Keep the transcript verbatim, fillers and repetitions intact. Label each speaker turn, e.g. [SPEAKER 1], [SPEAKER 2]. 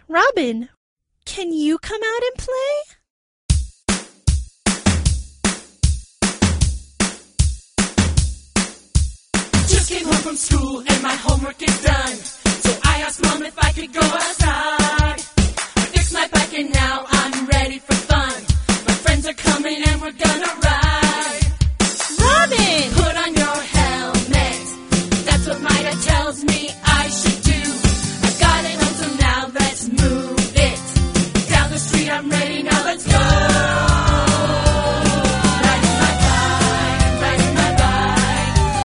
[SPEAKER 1] Robin, can you come out and play?
[SPEAKER 2] Just came home from school and my homework is done. So I asked Mom if I could go outside. I fixed my bike and now I'm ready for fun. My friends are coming and we're gonna ride.